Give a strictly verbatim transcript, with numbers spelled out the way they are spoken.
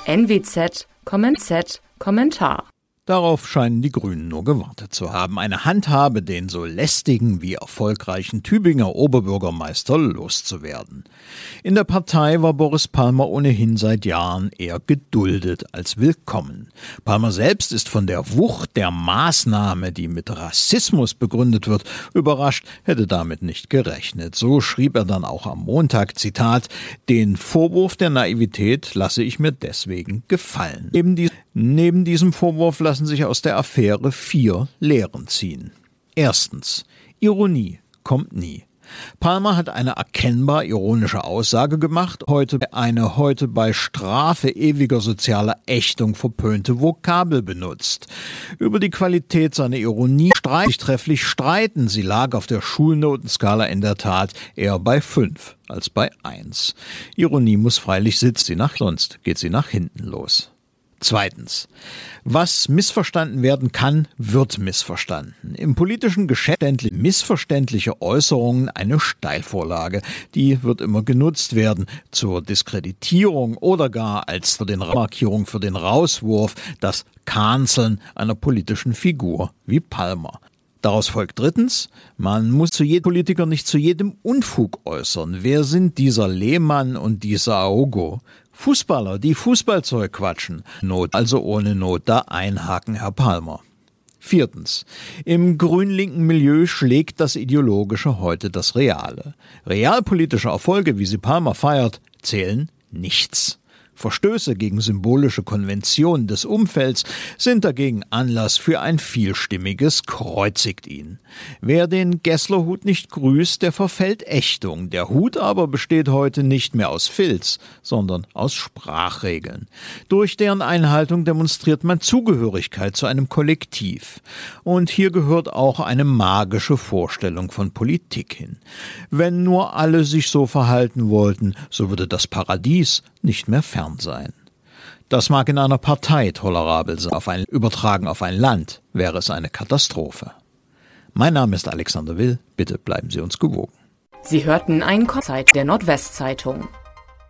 N W Z, Kommentar, Kommentar. Darauf scheinen die Grünen nur gewartet zu haben. Eine Handhabe, den so lästigen wie erfolgreichen Tübinger Oberbürgermeister loszuwerden. In der Partei war Boris Palmer ohnehin seit Jahren eher geduldet als willkommen. Palmer selbst ist von der Wucht der Maßnahme, die mit Rassismus begründet wird, überrascht, hätte damit nicht gerechnet. So schrieb er dann auch am Montag, Zitat, den Vorwurf der Naivität lasse ich mir deswegen gefallen. Neben, die, neben diesem Vorwurf lassen sich aus der Affäre vier Lehren ziehen. Erstens. Ironie kommt nie. Palmer hat eine erkennbar ironische Aussage gemacht, heute eine heute bei Strafe ewiger sozialer Ächtung verpönte Vokabel benutzt. Über die Qualität seiner Ironie streiten sich trefflich streiten. Sie lag auf der Schulnotenskala in der Tat eher bei fünf als bei eins. Ironie muss freilich sitzen, nach, sonst geht sie nach hinten los. Zweitens. Was missverstanden werden kann, wird missverstanden. Im politischen Geschäft sind missverständliche Äußerungen eine Steilvorlage. Die wird immer genutzt werden zur Diskreditierung oder gar als für den Markierung für den Rauswurf, das Canceln einer politischen Figur wie Palmer. Daraus folgt drittens, man muss zu jedem Politiker nicht zu jedem Unfug äußern. Wer sind dieser Lehmann und dieser Aogo? Fußballer, die Fußballzeug quatschen. Not, also ohne Not da einhaken, Herr Palmer. Viertens. Im grün-linken Milieu schlägt das Ideologische heute das Reale. Realpolitische Erfolge, wie sie Palmer feiert, zählen nichts. Verstöße gegen symbolische Konventionen des Umfelds sind dagegen Anlass für ein vielstimmiges Kreuzigt ihn. Wer den Gessler-Hut nicht grüßt, der verfällt Ächtung. Der Hut aber besteht heute nicht mehr aus Filz, sondern aus Sprachregeln. Durch deren Einhaltung demonstriert man Zugehörigkeit zu einem Kollektiv. Und hier gehört auch eine magische Vorstellung von Politik hin. Wenn nur alle sich so verhalten wollten, so würde das Paradies nicht mehr fern sein. Das mag in einer Partei tolerabel sein, auf ein, übertragen auf ein Land wäre es eine Katastrophe. Mein Name ist Alexander Will, bitte bleiben Sie uns gewogen. Sie hörten ein Konzert der Nordwestzeitung.